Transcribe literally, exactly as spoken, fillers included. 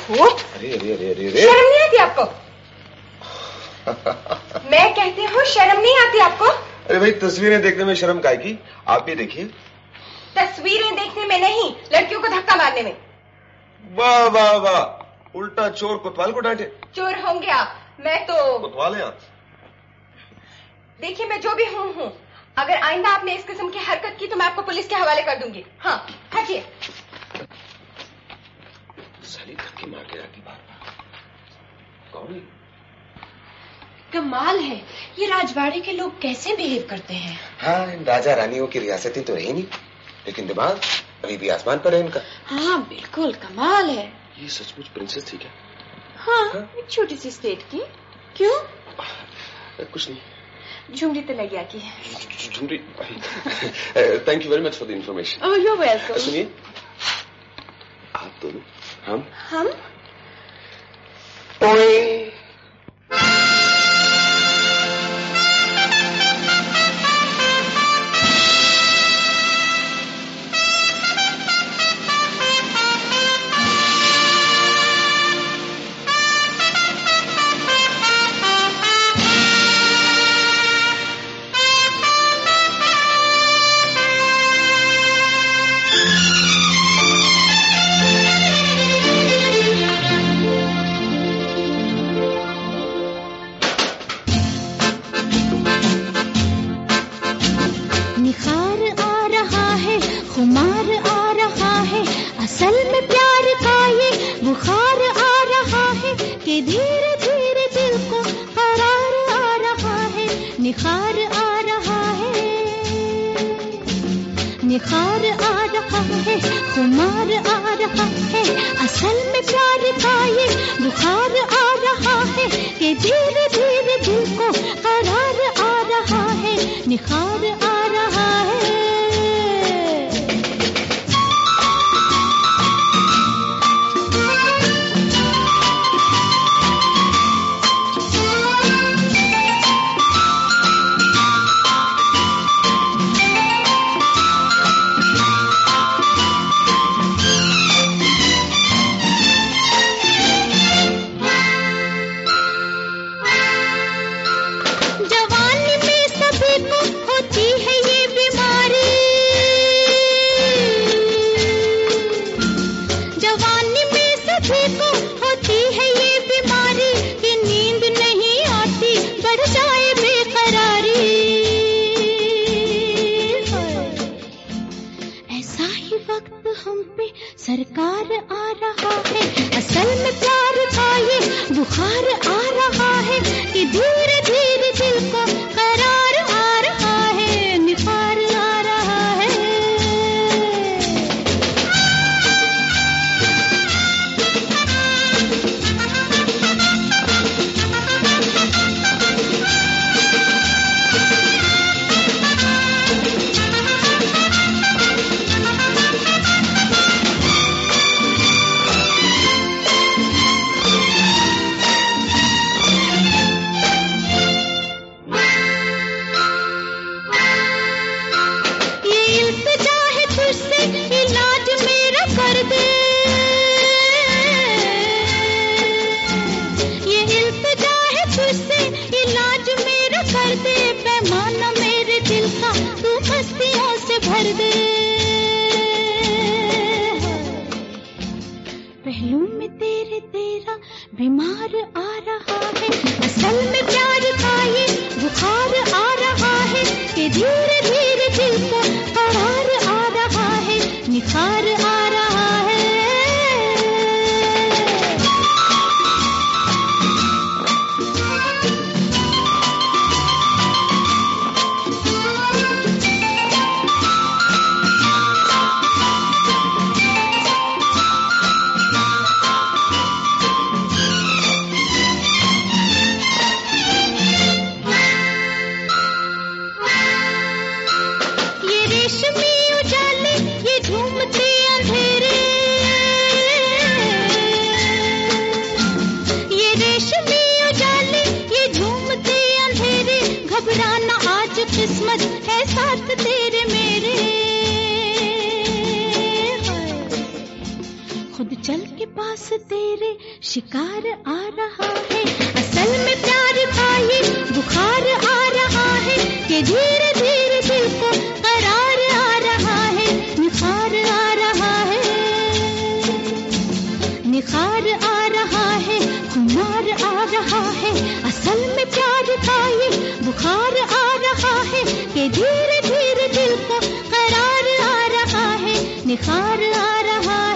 अरे अरे अरे अरे अरे शर्म नहीं आती आपको? मैं कहती हूँ शर्म नहीं आती आपको? अरे भाई तस्वीरें देखने में शर्म काहे की? आप भी देखिए। तस्वीरें देखने में नहीं, लड़कियों को धक्का मारने में। वाह वाह वाह, उल्टा चोर कोतवाल को डांटे। चोर होंगे आप, मैं तो कोतवाल है आप। देखिए मैं जो भी हूँ हूँ, अगर आइंदा आपने इस किस्म की हरकत की तो मैं आपको पुलिस के हवाले कर दूंगी। हाँ हटिए। साली धक्के मार के आती बार बार। कौन है? कमाल है, ये राजवाड़े के लोग कैसे बिहेव करते हैं। हाँ, इन राजा रानियों की रियासतें तो रही नहीं, लेकिन दिमाग अभी भी आसमान पर है इनका। हाँ बिल्कुल कमाल है। ये सचमुच प्रिंसेस थी क्या? हाँ, हाँ? एक छोटी सी स्टेट की। क्यों? कुछ नहीं। झुमरी तो लगिया की है। Jhumri. Thank you very much for the information. Oh you welcome. सुनिए, आप दोनों हम हम ओए निखार आ रहा है, खुमार आ रहा है, असल में प्यार का ये बुखार आ रहा है कि धीरे धीरे दिल को करार आ रहा है, निखार आ रहा है। सरकार आ रहा है, असल में प्यार का ये बुखार आ रहा है कि धीरे धीरे दिल को करार आ रहा है, निखार आ रहा है। पहलू में तेरे तेरा बीमार आ रहा है, असल में प्यार का ये बुखार आ रहा है कि धीरे धीरे दिल को करार आ रहा है, निखार आ रहा है। रेशमी उजाले ये झूमते अंधेरे खुद चल के पास तेरे शिकार आ रहा है। असल में प्यार का ये बुखार आ रहा है कि धीरे धीरे दिल को करार आ रहा है, निखार आ रहा है, निखार आ रहा है, खुमार आ रहा है। असल में प्यार का ये बुखार आ रहा है कि धीरे धीरे दिल को करार आ रहा है, निखार आ रहा है।